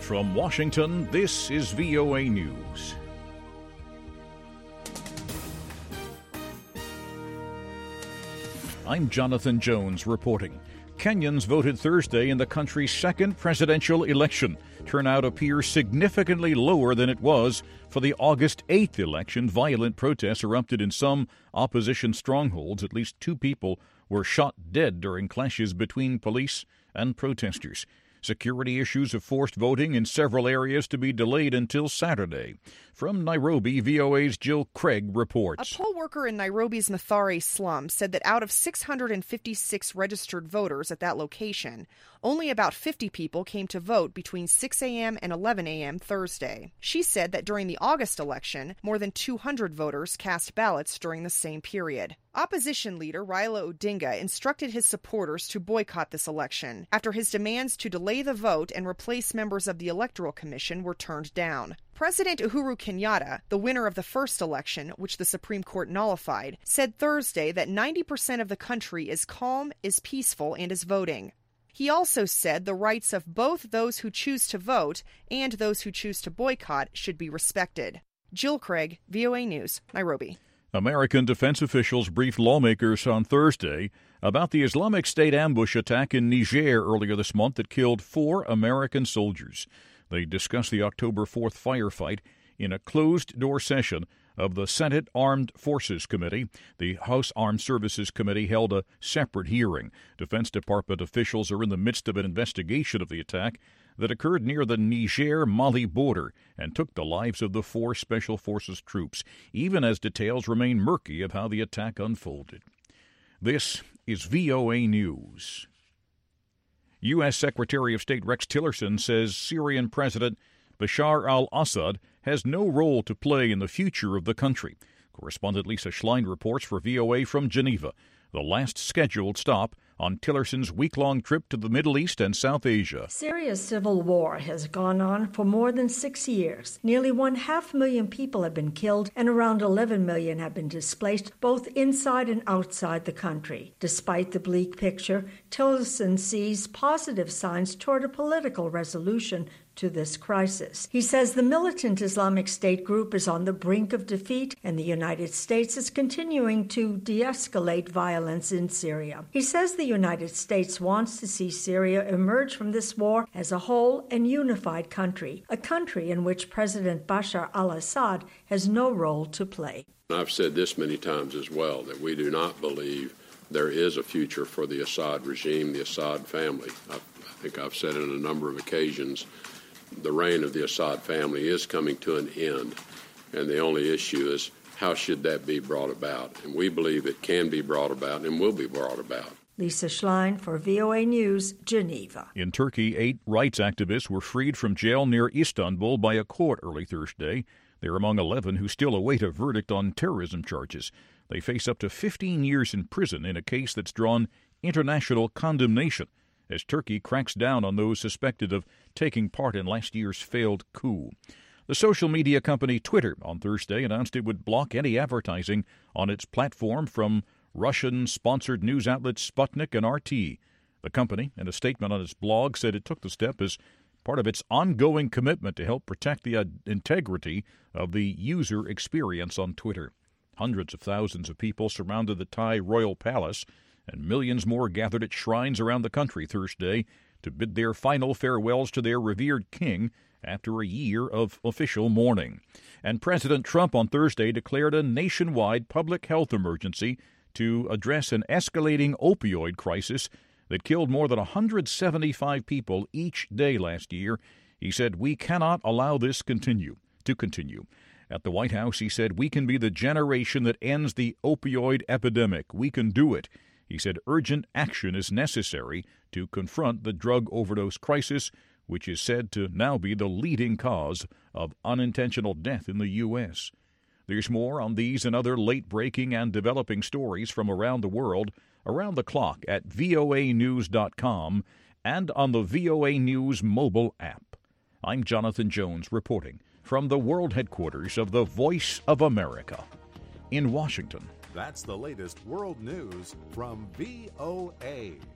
From Washington, this is VOA News. I'm Jonathan Jones reporting. Kenyans voted Thursday in the country's second presidential election. Turnout appears significantly lower than it was for the August 8th election. Violent protests erupted in some opposition strongholds. At least 2 people were shot dead during clashes between police and protesters. Security issues have forced voting in several areas to be delayed until Saturday. From Nairobi, VOA's Jill Craig reports. A poll worker in Nairobi's Mathare slum said that out of 656 registered voters at that location, only about 50 people came to vote between 6 a.m. and 11 a.m. Thursday. She said that during the August election, more than 200 voters cast ballots during the same period. Opposition leader Raila Odinga instructed his supporters to boycott this election after his demands to delay the vote and replace members of the Electoral Commission were turned down. President Uhuru Kenyatta, the winner of the first election, which the Supreme Court nullified, said Thursday that 90% of the country is calm, is peaceful, and is voting. He also said the rights of both those who choose to vote and those who choose to boycott should be respected. Jill Craig, VOA News, Nairobi. American defense officials briefed lawmakers on Thursday about the Islamic State ambush attack in Niger earlier this month that killed 4 American soldiers. They discussed the October 4th firefight in a closed-door session of the Senate Armed Forces Committee. The House Armed Services Committee held a separate hearing. Defense Department officials are in the midst of an investigation of the attack that occurred near the Niger-Mali border and took the lives of the 4 Special Forces troops, even as details remain murky of how the attack unfolded. This is VOA News. U.S. Secretary of State Rex Tillerson says Syrian President Bashar al-Assad has no role to play in the future of the country. Correspondent Lisa Schlein reports for VOA from Geneva, the last scheduled stop on Tillerson's week-long trip to the Middle East and South Asia. Syria's civil war has gone on for more than 6 years. Nearly 500,000 people have been killed and around 11 million have been displaced, both inside and outside the country. Despite the bleak picture, Tillerson sees positive signs toward a political resolution to this crisis. He says the militant Islamic State group is on the brink of defeat and the United States is continuing to de-escalate violence in Syria. He says the United States wants to see Syria emerge from this war as a whole and unified country, a country in which President Bashar al-Assad has no role to play. I've said this many times as well, that we do not believe there is a future for the Assad regime, the Assad family. I think I've said it on a number of occasions. The reign of the Assad family is coming to an end, and the only issue is how should that be brought about? And we believe it can be brought about and will be brought about. Lisa Schlein for VOA News, Geneva. In Turkey, 8 rights activists were freed from jail near Istanbul by a court early Thursday. They're among 11 who still await a verdict on terrorism charges. They face up to 15 years in prison in a case that's drawn international condemnation as Turkey cracks down on those suspected of taking part in last year's failed coup. The social media company Twitter on Thursday announced it would block any advertising on its platform from Russian-sponsored news outlets Sputnik and RT. The company, in a statement on its blog, said it took the step as part of its ongoing commitment to help protect the integrity of the user experience on Twitter. Hundreds of thousands of people surrounded the Thai royal palace, and millions more gathered at shrines around the country Thursday to bid their final farewells to their revered king after a year of official mourning. And President Trump on Thursday declared a nationwide public health emergency to address an escalating opioid crisis that killed more than 175 people each day last year. He said, "We cannot allow this to continue. At the White House, he said, "We can be the generation that ends the opioid epidemic. We can do it." He said urgent action is necessary to confront the drug overdose crisis, which is said to now be the leading cause of unintentional death in the U.S. There's more on these and other late-breaking and developing stories from around the world, around the clock at voanews.com and on the VOA News mobile app. I'm Jonathan Jones reporting from the world headquarters of the Voice of America in Washington. That's the latest world news from VOA.